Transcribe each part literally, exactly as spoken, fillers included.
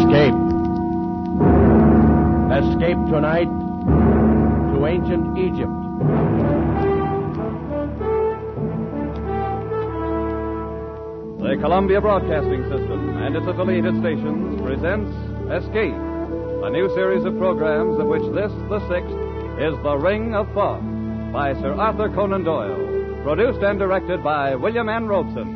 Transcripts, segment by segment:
Escape. Escape tonight to ancient Egypt. The Columbia Broadcasting System and its affiliated stations presents Escape, a new series of programs of which this, the sixth, is The Ring of Thought by Sir Arthur Conan Doyle, produced and directed by William N. Robeson.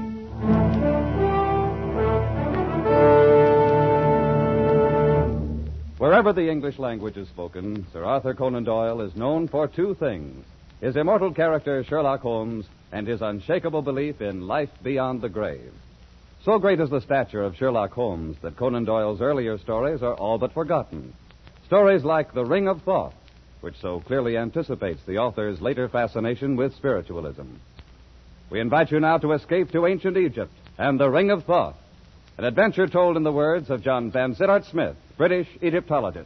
Wherever the English language is spoken, Sir Arthur Conan Doyle is known for two things: his immortal character, Sherlock Holmes, and his unshakable belief in life beyond the grave. So great is the stature of Sherlock Holmes that Conan Doyle's earlier stories are all but forgotten. Stories like The Ring of Thought, which so clearly anticipates the author's later fascination with spiritualism. We invite you now to escape to ancient Egypt and The Ring of Thought, an adventure told in the words of John Vansittart Smith, British Egyptologist.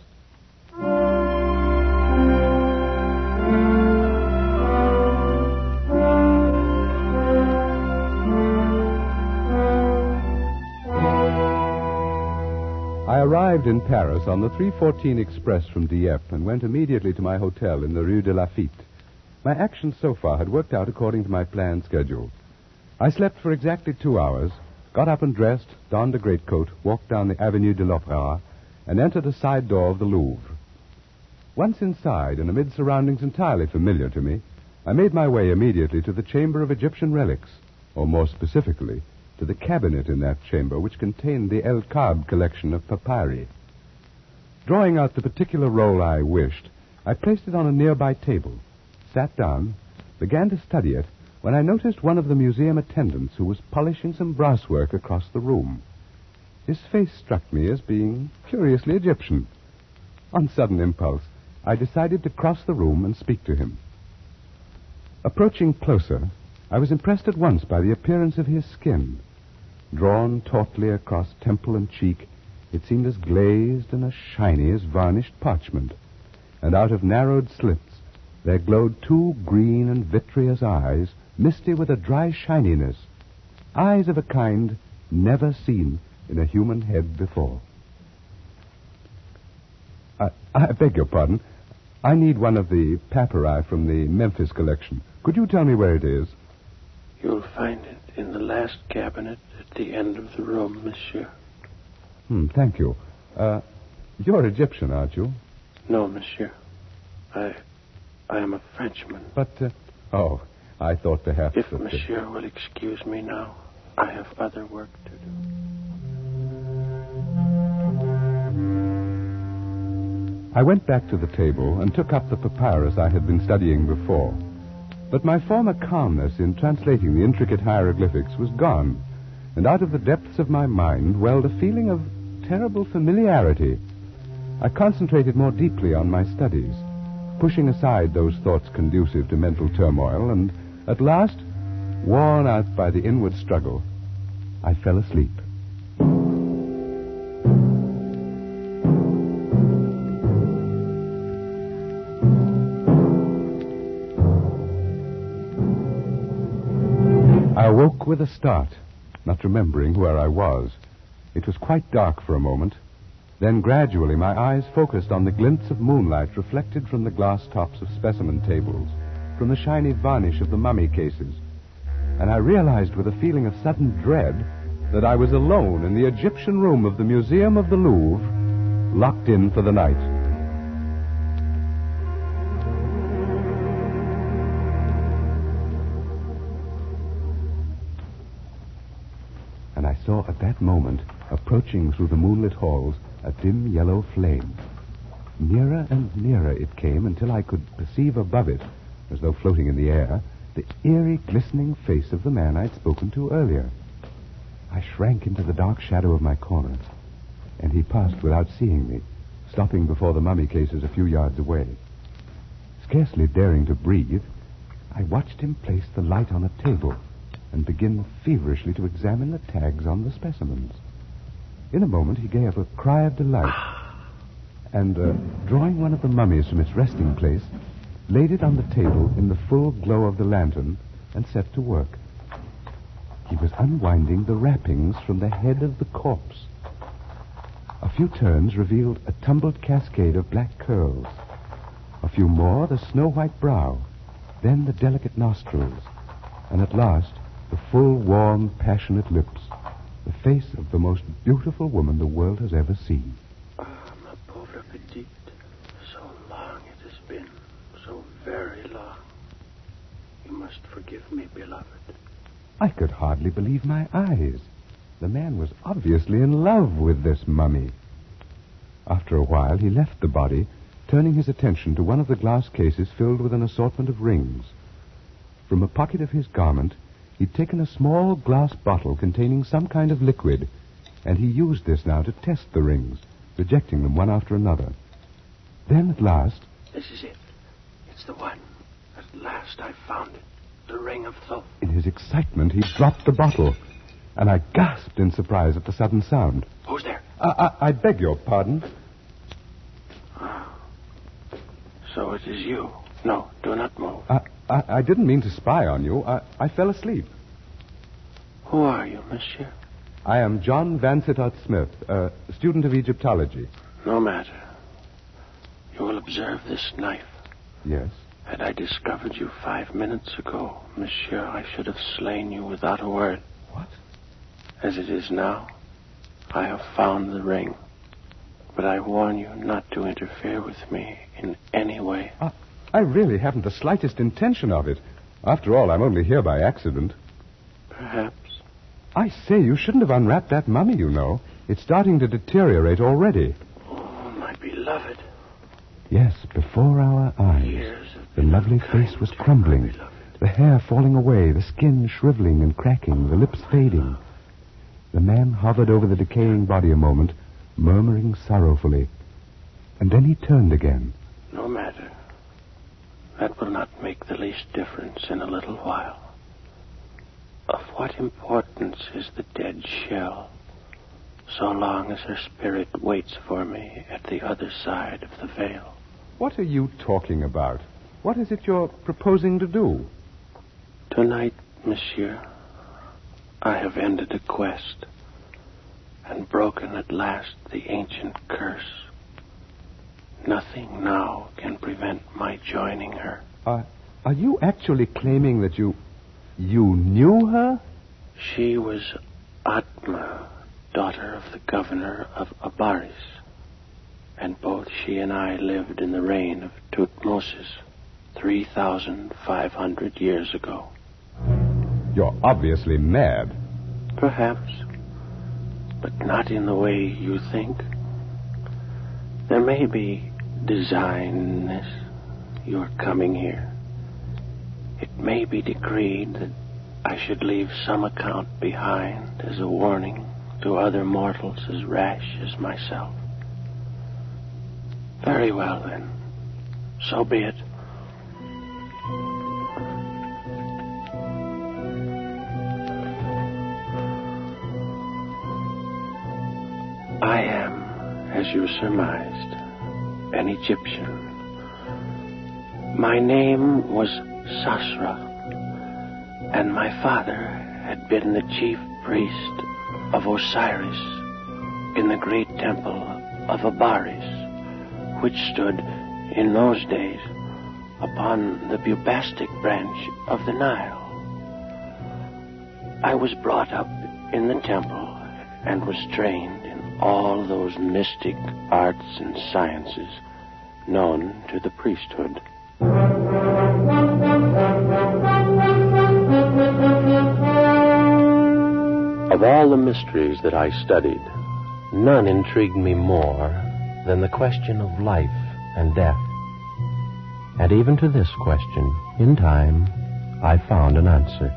I arrived in Paris on the three fourteen express from Dieppe and went immediately to my hotel in the Rue de Lafitte. My actions so far had worked out according to my planned schedule. I slept for exactly two hours, got up and dressed, donned a greatcoat, walked down the Avenue de l'Opéra, and entered a side door of the Louvre. Once inside, and amid surroundings entirely familiar to me, I made my way immediately to the Chamber of Egyptian Relics, or more specifically, to the cabinet in that chamber which contained the El Kab collection of papyri. Drawing out the particular roll I wished, I placed it on a nearby table, sat down, began to study it, when I noticed one of the museum attendants who was polishing some brasswork across the room. His face struck me as being curiously Egyptian. On sudden impulse, I decided to cross the room and speak to him. Approaching closer, I was impressed at once by the appearance of his skin. Drawn tautly across temple and cheek, it seemed as glazed and as shiny as varnished parchment, and out of narrowed slits there glowed two green and vitreous eyes, misty with a dry shininess, eyes of a kind never seen in a human head before. I, I beg your pardon. I need one of the papyri from the Memphis collection. Could you tell me where it is? You'll find it in the last cabinet at the end of the room, monsieur. Hmm, thank you. Uh, you're Egyptian, aren't you? No, monsieur. I I am a Frenchman. But, uh, oh, I thought perhaps... If that monsieur the... will excuse me now, I have other work to do. I went back to the table and took up the papyrus I had been studying before. But my former calmness in translating the intricate hieroglyphics was gone, and out of the depths of my mind welled a feeling of terrible familiarity. I concentrated more deeply on my studies, pushing aside those thoughts conducive to mental turmoil, and at last, worn out by the inward struggle, I fell asleep. I awoke with a start, not remembering where I was. It was quite dark for a moment. Then gradually my eyes focused on the glints of moonlight reflected from the glass tops of specimen tables, from the shiny varnish of the mummy cases. And I realized with a feeling of sudden dread that I was alone in the Egyptian room of the Museum of the Louvre, locked in for the night. And I saw at that moment, approaching through the moonlit halls, a dim yellow flame. Nearer and nearer it came until I could perceive above it, as though floating in the air, the eerie, glistening face of the man I'd spoken to earlier. I shrank into the dark shadow of my corner, and he passed without seeing me, stopping before the mummy cases a few yards away. Scarcely daring to breathe, I watched him place the light on a table and begin feverishly to examine the tags on the specimens. In a moment, he gave a cry of delight, and, uh, drawing one of the mummies from its resting place, laid it on the table in the full glow of the lantern and set to work. He was unwinding the wrappings from the head of the corpse. A few turns revealed a tumbled cascade of black curls. A few more, the snow-white brow. Then the delicate nostrils. And at last, the full, warm, passionate lips. The face of the most beautiful woman the world has ever seen. Ah, ma pauvre petite. So long it has been. So very long. You must forgive me, beloved. I could hardly believe my eyes. The man was obviously in love with this mummy. After a while, he left the body, turning his attention to one of the glass cases filled with an assortment of rings. From a pocket of his garment, he'd taken a small glass bottle containing some kind of liquid, and he used this now to test the rings, rejecting them one after another. Then, at last... This is it. It's the one. At last I found it. The ring of Thoth. In his excitement, he dropped the bottle, and I gasped in surprise at the sudden sound. Who's there? I, I, I beg your pardon. Oh. So it is you. No, do not move. I, I, I didn't mean to spy on you. I, I fell asleep. Who are you, monsieur? I am John Vansittart Smith, a student of Egyptology. No matter. You will observe this knife. Yes? Had I discovered you five minutes ago, monsieur, I should have slain you without a word. What? As it is now, I have found the ring. But I warn you not to interfere with me in any way. Uh, I really haven't the slightest intention of it. After all, I'm only here by accident. Perhaps. I say, you shouldn't have unwrapped that mummy, you know. It's starting to deteriorate already. Oh, my beloved. Yes, before our eyes, Years the lovely face was crumbling, the hair falling away, the skin shriveling and cracking, the lips fading. The man hovered over the decaying body a moment, murmuring sorrowfully. And then he turned again. No matter. That will not make the least difference in a little while. Of what importance is the dead shell, so long as her spirit waits for me at the other side of the veil? What are you talking about? What is it you're proposing to do? Tonight, monsieur, I have ended a quest and broken at last the ancient curse. Nothing now can prevent my joining her. Uh, are you actually claiming that you... you knew her? She was Atma, daughter of the governor of Abaris. And both she and I lived in the reign of Tutmosis three thousand five hundred years ago. You're obviously mad. Perhaps, but not in the way you think. There may be design in this, your coming here. It may be decreed that I should leave some account behind as a warning to other mortals as rash as myself. Very well, then. So be it. I am, as you surmised, an Egyptian. My name was Sasra, and my father had been the chief priest of Osiris in the great temple of Abaris, which stood in those days upon the Bubastic branch of the Nile. I was brought up in the temple and was trained in all those mystic arts and sciences known to the priesthood. Of all the mysteries that I studied, none intrigued me more than the question of life and death. And even to this question, in time, I found an answer.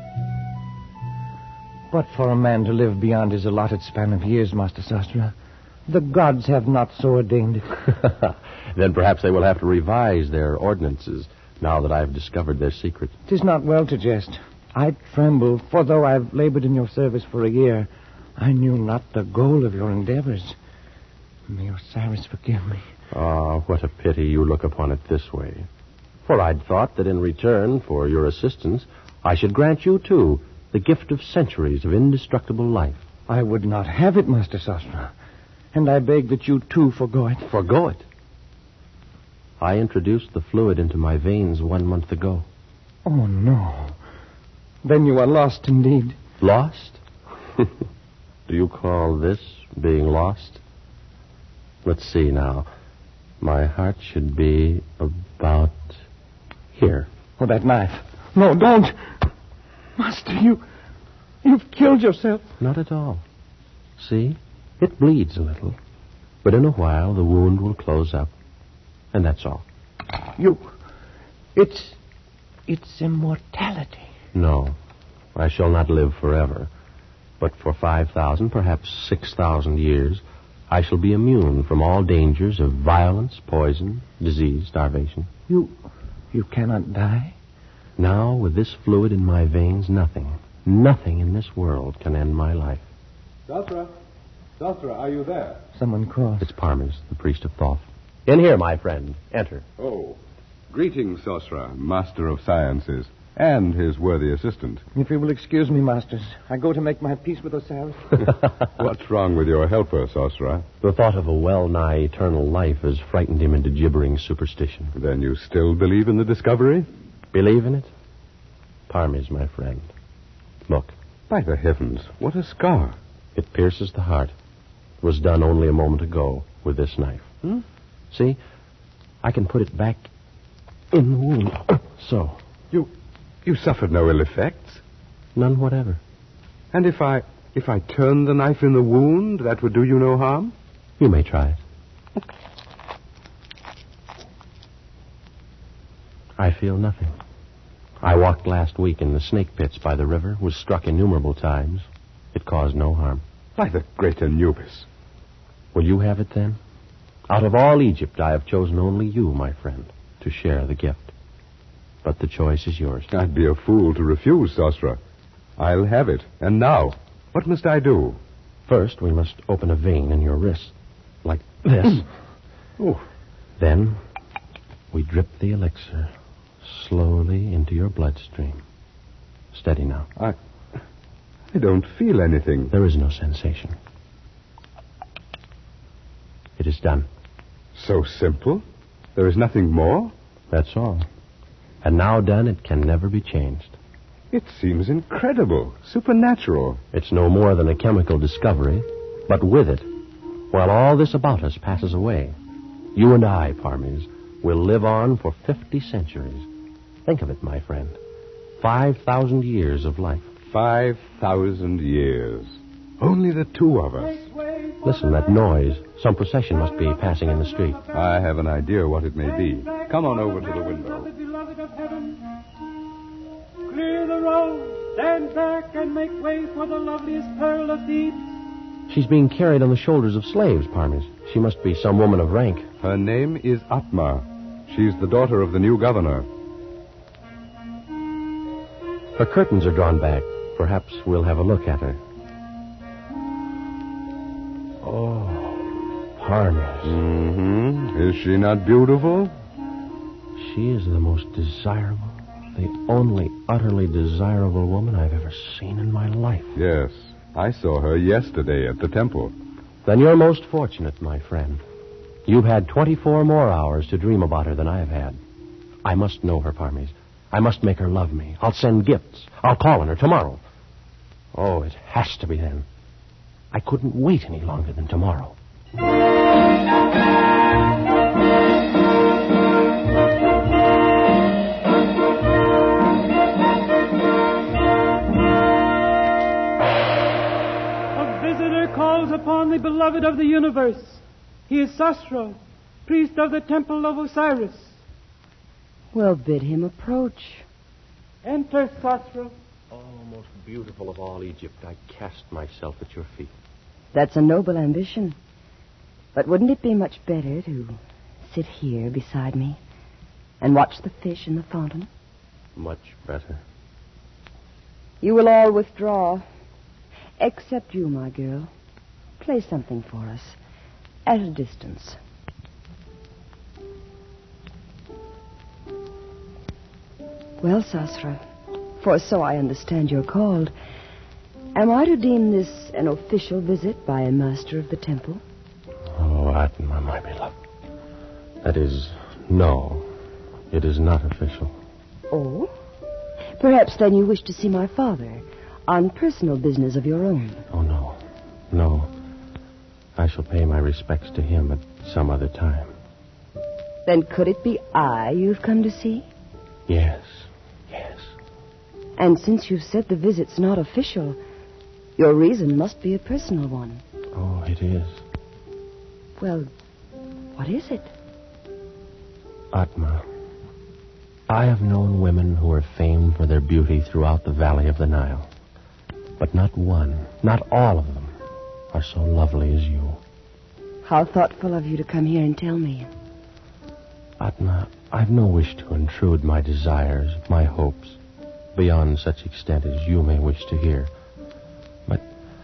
But for a man to live beyond his allotted span of years, Master Sastra, the gods have not so ordained it. Then perhaps they will have to revise their ordinances now that I have discovered their secret. 'Tis not well to jest. I tremble, for though I've labored in your service for a year, I knew not the goal of your endeavors. May Osiris forgive me. Ah, what a pity you look upon it this way. For I'd thought that in return for your assistance, I should grant you, too, the gift of centuries of indestructible life. I would not have it, Master Sastra. And I beg that you, too, forgo it. Forgo it? I introduced the fluid into my veins one month ago. Oh, no. Then you are lost indeed. Lost? Do you call this being lost? Let's see now. My heart should be about here. Oh, that knife. No, don't. Master, you... You've killed yourself. Not at all. See? It bleeds a little. But in a while, the wound will close up. And that's all. You... It's... It's immortality. No. I shall not live forever. But for five thousand, perhaps six thousand years, I shall be immune from all dangers of violence, poison, disease, starvation. You... You cannot die? Now, with this fluid in my veins, nothing, nothing in this world can end my life. Sasra? Sasra, are you there? Someone calls. It's Parmes, the priest of Thoth. In here, my friend. Enter. Oh. Greetings, Sosra, master of sciences, and his worthy assistant. If you will excuse me, masters, I go to make my peace with Osiris. What's wrong with your helper, Sosra? The thought of a well-nigh eternal life has frightened him into gibbering superstition. Then you still believe in the discovery? Believe in it? Parmes, my friend. Look. By the heavens, what a scar. It pierces the heart. It was done only a moment ago with this knife. Hmm? See? I can put it back in the wound. So. You you suffered no ill effects? None whatever. And if I if I turned the knife in the wound, that would do you no harm? You may try it. I feel nothing. I walked last week in the snake pits by the river, was struck innumerable times. It caused no harm. By the great Anubis. Will you have it then? Out of all Egypt, I have chosen only you, my friend, to share the gift. But the choice is yours. I'd be a fool to refuse, Sosra. I'll have it. And now, what must I do? First, we must open a vein in your wrist. Like this. Oh. Then, we drip the elixir slowly into your bloodstream. Steady now. I... I don't feel anything. There is no sensation. It is done. So simple? There is nothing more? That's all. And now done, it can never be changed. It seems incredible, supernatural. It's no more than a chemical discovery, but with it, while all this about us passes away, you and I, Parmes, will live on for fifty centuries. Think of it, my friend. Five thousand years of life. Five thousand years. Only the two of us. Listen, that noise. Some procession must be passing in the street. I have an idea what it may be. Come on over to the window. Beloved of heaven, clear the road, stand back, and make way for the loveliest pearl of Thebes. She's being carried on the shoulders of slaves, Parmes. She must be some woman of rank. Her name is Atma. She's the daughter of the new governor. Her curtains are drawn back. Perhaps we'll have a look at her. Oh, Parmes. Mm-hmm. Is she not beautiful? She is the most desirable, the only utterly desirable woman I've ever seen in my life. Yes. I saw her yesterday at the temple. Then you're most fortunate, my friend. You've had twenty-four more hours to dream about her than I've had. I must know her, Parmes. I must make her love me. I'll send gifts. I'll call on her tomorrow. Oh, it has to be then. I couldn't wait any longer than tomorrow. Calls upon the beloved of the universe. He is Sasra, priest of the temple of Osiris. Well, bid him approach. Enter, Sasra. Oh, most beautiful of all Egypt, I cast myself at your feet. That's a noble ambition. But wouldn't it be much better to sit here beside me and watch the fish in the fountain? Much better. You will all withdraw, except you, my girl. Play something for us, at a distance. Well, Sasra, for so I understand you're called, am I to deem this an official visit by a master of the temple? Atma, my beloved. That is, no. It is not official. Oh? Perhaps then you wish to see my father on personal business of your own. Oh, no. No. I shall pay my respects to him at some other time. Then could it be I you've come to see? Yes. Yes. And since you've said the visit's not official, your reason must be a personal one. Oh, it is. Well, what is it? Atma, I have known women who are famed for their beauty throughout the valley of the Nile. But not one, not all of them, are so lovely as you. How thoughtful of you to come here and tell me. Atma, I've no wish to intrude my desires, my hopes, beyond such extent as you may wish to hear. But,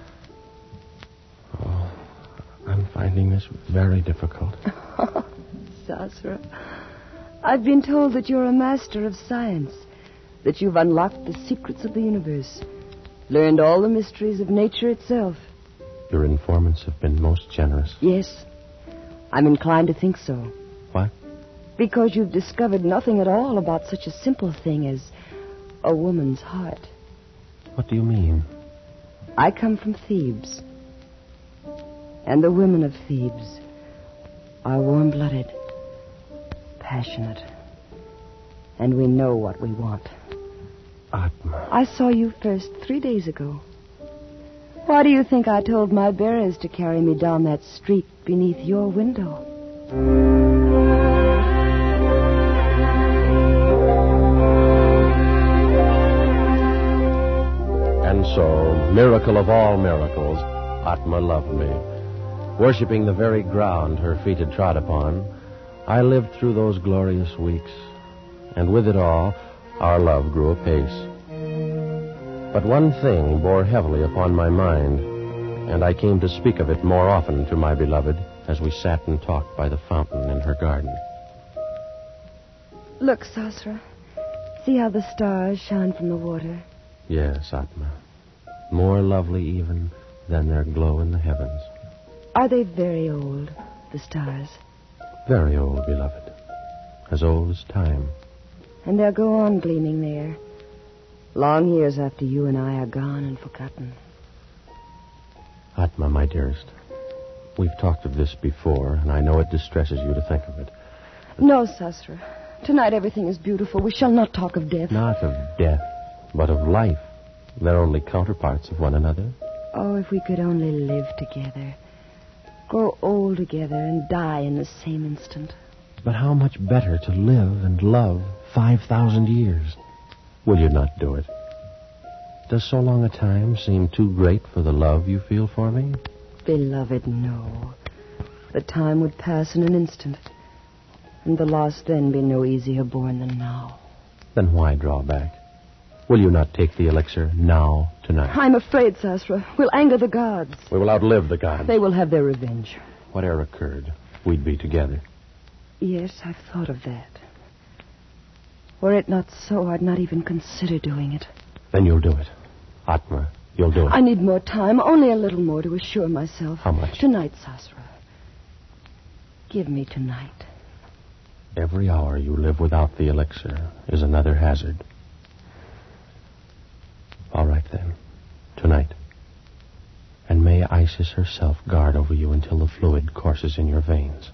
oh, I'm finding this very difficult. Sasra, I've been told that you're a master of science, that you've unlocked the secrets of the universe, learned all the mysteries of nature itself. Your informants have been most generous. Yes, I'm inclined to think so. What? Because you've discovered nothing at all about such a simple thing as a woman's heart. What do you mean? I come from Thebes. And the women of Thebes are warm-blooded, passionate. And we know what we want. Atma. I saw you first three days ago. Why do you think I told my bearers to carry me down that street beneath your window? And so, miracle of all miracles, Atma loved me. Worshipping the very ground her feet had trod upon, I lived through those glorious weeks. And with it all, our love grew apace. But one thing bore heavily upon my mind, and I came to speak of it more often to my beloved as we sat and talked by the fountain in her garden. Look, Sasra. See how the stars shine from the water? Yes, Atma. More lovely even than their glow in the heavens. Are they very old, the stars? Very old, beloved. As old as time. And they'll go on gleaming there, long years after you and I are gone and forgotten. Atma, my dearest, we've talked of this before, and I know it distresses you to think of it. No, Sasra. Tonight everything is beautiful. We shall not talk of death. Not of death, but of life. They're only counterparts of one another. Oh, if we could only live together. Grow old together and die in the same instant. But how much better to live and love five thousand years. Will you not do it? Does so long a time seem too great for the love you feel for me? Beloved, no. The time would pass in an instant, and the loss then be no easier borne than now. Then why draw back? Will you not take the elixir now, tonight? I'm afraid, Sasra. We'll anger the gods. We will outlive the gods. They will have their revenge. Whatever occurred, we'd be together. Yes, I've thought of that. Were it not so, I'd not even consider doing it. Then you'll do it. Atma, you'll do it. I need more time, only a little more to assure myself. How much? Tonight, Sasra. Give me tonight. Every hour you live without the elixir is another hazard. All right, then. Tonight. And may Isis herself guard over you until the fluid courses in your veins.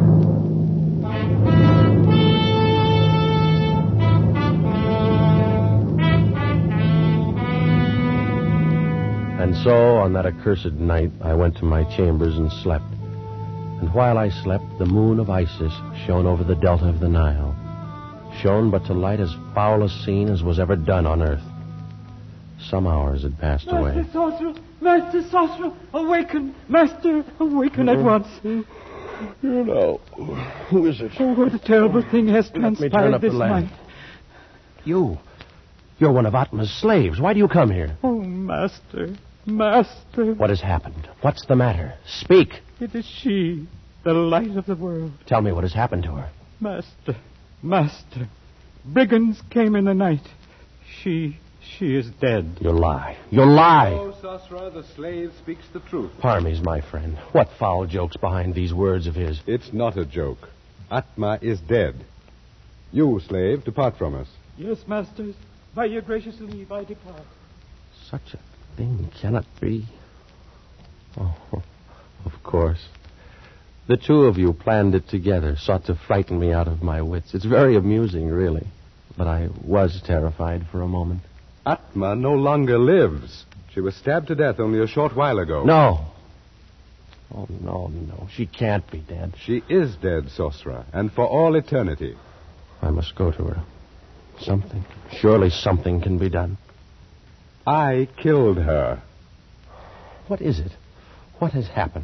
And so, on that accursed night, I went to my chambers and slept. And while I slept, the moon of Isis shone over the delta of the Nile. Shone but to light as foul a scene as was ever done on earth. Some hours had passed Master away. Sasra, Master Sasra, awaken, Master, awaken at once. You know, who is it? Oh, what a terrible thing has Let me turn transpired up the this lamp. night. You. You're one of Atma's slaves. Why do you come here? Oh, Master, Master. What has happened? What's the matter? Speak. It is she, the light of the world. Tell me what has happened to her. Master, Master. Brigands came in the night. She She is dead. You lie. You lie. Oh, Sosra, the slave speaks the truth. Parmes, my friend, what foul joke's behind these words of his? It's not a joke. Atma is dead. You, slave, depart from us. Yes, masters. By your gracious leave, I depart. Such a thing cannot be. Oh, of course. The two of you planned it together, sought to frighten me out of my wits. It's very amusing, really. But I was terrified for a moment. Atma no longer lives. She was stabbed to death only a short while ago. No. Oh, no, no. She can't be dead. She is dead, Sosra, and for all eternity. I must go to her. Something. Surely something can be done. I killed her. What is it? What has happened?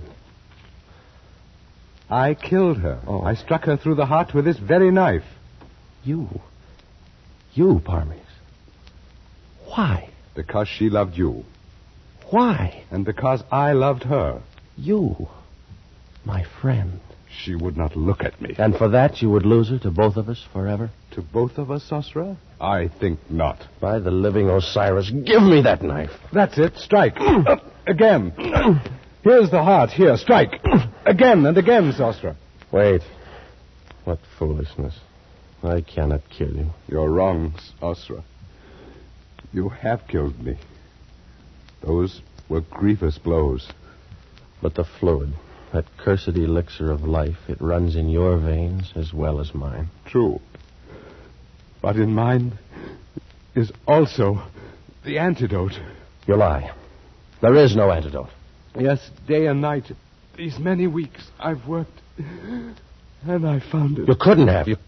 I killed her. Oh. I struck her through the heart with this very knife. You? You, Parmes? Why? Because she loved you. Why? And because I loved her. You, my friend. She would not look at me. And for that you would lose her to both of us forever? To both of us, Sosra? I think not. By the living Osiris, give me that knife. That's it. Strike. uh, again. Here's the heart. Here, strike. Again and again, Sosra. Wait. What foolishness. I cannot kill you. You're wrong, Sosra. You have killed me. Those were grievous blows. But the fluid, that cursed elixir of life, it runs in your veins as well as mine. True. But in mine is also the antidote. You lie. There is no antidote. Yes, day and night. These many weeks I've worked, and I found it. You couldn't have. You...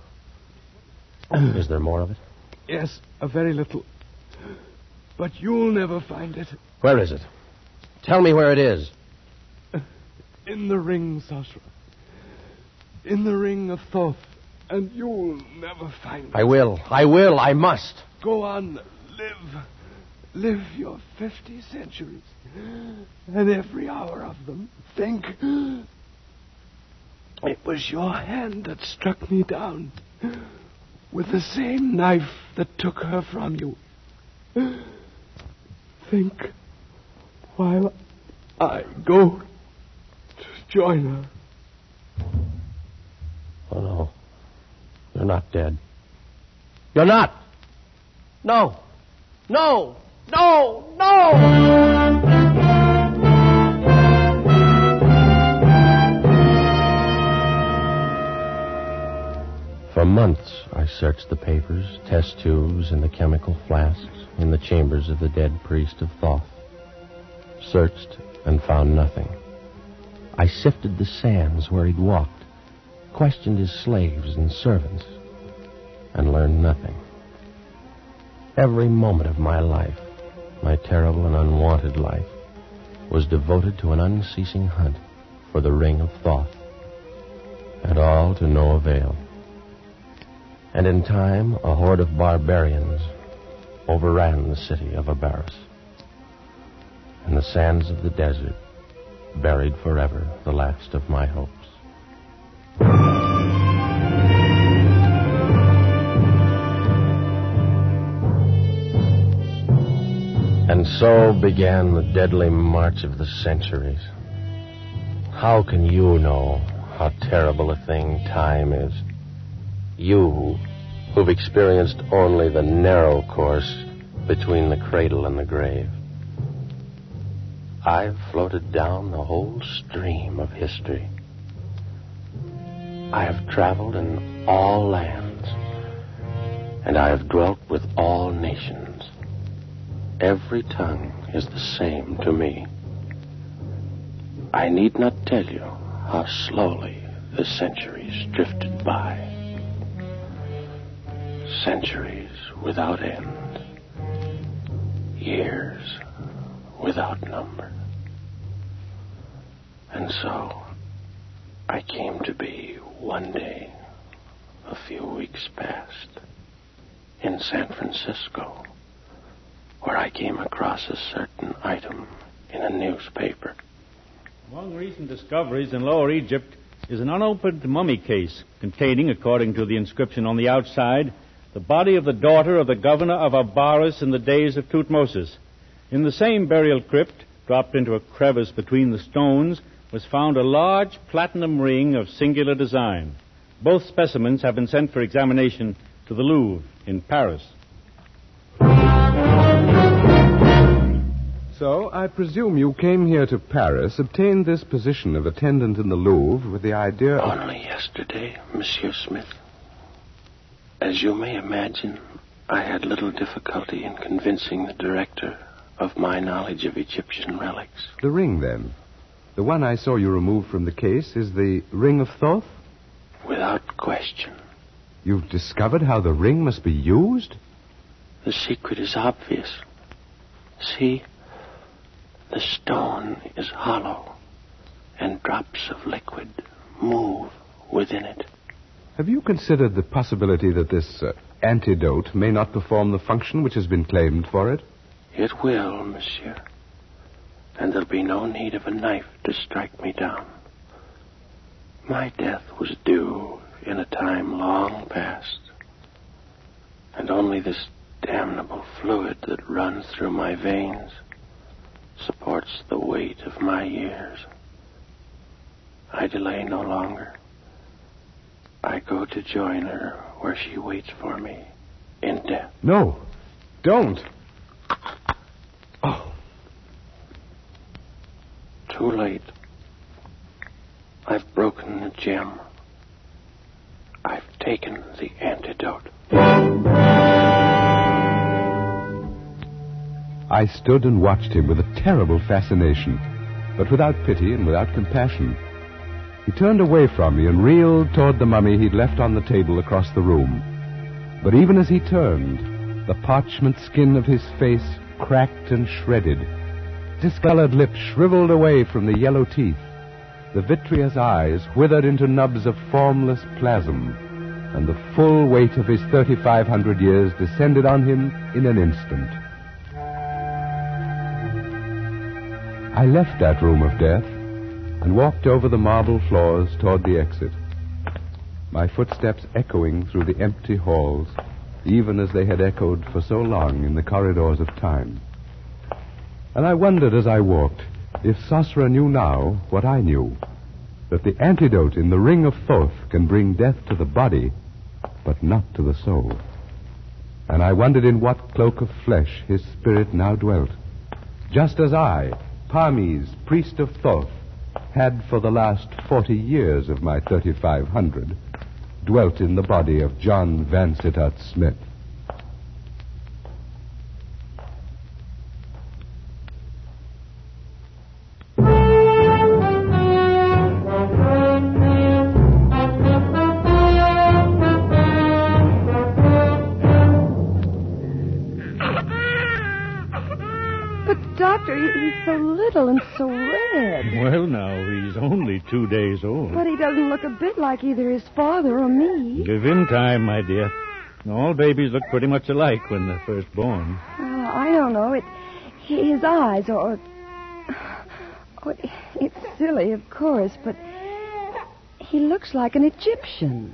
Is there more of it? Yes, a very little. But you'll never find it. Where is it? Tell me where it is. In the ring, Sosra. In the ring of Thoth. And you'll never find it. I will. I will. I must. Go on. Live. Live your fifty centuries. And every hour of them, think. It was your hand that struck me down. With the same knife that took her from you. Think. While I go to join her. Oh, no. You're not dead. You're not. No. No. No. No. For months, I searched the papers, test tubes, and the chemical flasks in the chambers of the dead priest of Thoth. Searched and found nothing. I sifted the sands where he'd walked, questioned his slaves and servants, and learned nothing. Every moment of my life, my terrible and unwanted life, was devoted to an unceasing hunt for the ring of Thoth, and all to no avail. And in time, a horde of barbarians overran the city of Abaris. In the sands of the desert, buried forever the last of my hopes. And so began the deadly march of the centuries. How can you know how terrible a thing time is? You, who've experienced only the narrow course between the cradle and the grave. I've floated down the whole stream of history. I have traveled in all lands, and I have dwelt with all nations. Every tongue is the same to me. I need not tell you how slowly the centuries drifted by. Centuries without end. Years without number. And so, I came to be one day, a few weeks past, in San Francisco, where I came across a certain item in a newspaper. Among recent discoveries in Lower Egypt is an unopened mummy case containing, according to the inscription on the outside, the body of the daughter of the governor of Abaris in the days of Tutmosis. In the same burial crypt, dropped into a crevice between the stones, was found a large platinum ring of singular design. Both specimens have been sent for examination to the Louvre in Paris. So, I presume you came here to Paris, obtained this position of attendant in the Louvre with the idea of... Only yesterday, Monsieur Smith. As you may imagine, I had little difficulty in convincing the director of my knowledge of Egyptian relics. The ring, then. The one I saw you remove from the case is the Ring of Thoth? Without question. You've discovered how the ring must be used? The secret is obvious. See, the stone is hollow, and drops of liquid move within it. Have you considered the possibility that this uh, antidote may not perform the function which has been claimed for it? It will, monsieur. And there'll be no need of a knife to strike me down. My death was due in a time long past. And only this damnable fluid that runs through my veins supports the weight of my years. I delay no longer. I go to join her where she waits for me in death. No, don't. Oh. Too late. I've broken the gem. I've taken the antidote. I stood and watched him with a terrible fascination, but without pity and without compassion. He turned away from me and reeled toward the mummy he'd left on the table across the room. But even as he turned, the parchment skin of his face cracked and shredded. Discolored lips shriveled away from the yellow teeth. The vitreous eyes withered into nubs of formless plasm, and the full weight of his thirty-five hundred years descended on him in an instant. I left that room of death and walked over the marble floors toward the exit, my footsteps echoing through the empty halls, even as they had echoed for so long in the corridors of time. And I wondered as I walked if Sosra knew now what I knew, that the antidote in the Ring of Thoth can bring death to the body, but not to the soul. And I wondered in what cloak of flesh his spirit now dwelt, just as I, Parmes, priest of Thoth, had for the last forty years of my thirty-five hundred dwelt in the body of John Vansittart Smith. He's so little and so red. Well, now, he's only two days old. But he doesn't look a bit like either his father or me. Give him time, my dear. All babies look pretty much alike when they're first born. Uh, I don't know. It, his eyes, or... or... It's silly, of course, but he looks like an Egyptian.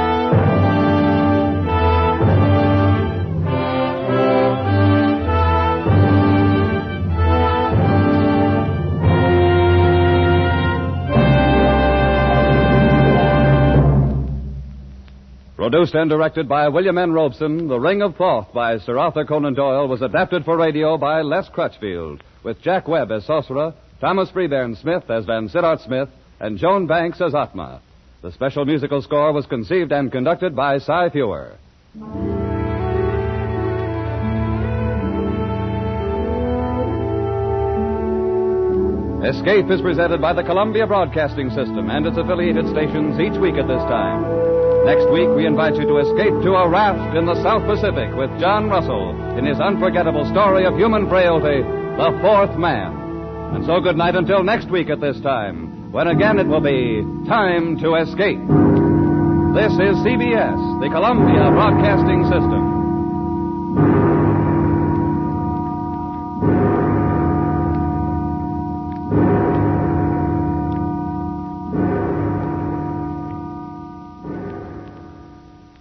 Produced and directed by William N. Robeson, The Ring of Thoth by Sir Arthur Conan Doyle was adapted for radio by Les Crutchfield, with Jack Webb as Sosra, Thomas Freebairn Smith as Vansittart Smith, and Joan Banks as Atma. The special musical score was conceived and conducted by Cy Fewer. Escape is presented by the Columbia Broadcasting System and its affiliated stations each week at this time. Next week, we invite you to escape to a raft in the South Pacific with John Russell in his unforgettable story of human frailty, The Fourth Man. And so good night until next week at this time, when again it will be time to escape. This is C B S, the Columbia Broadcasting System.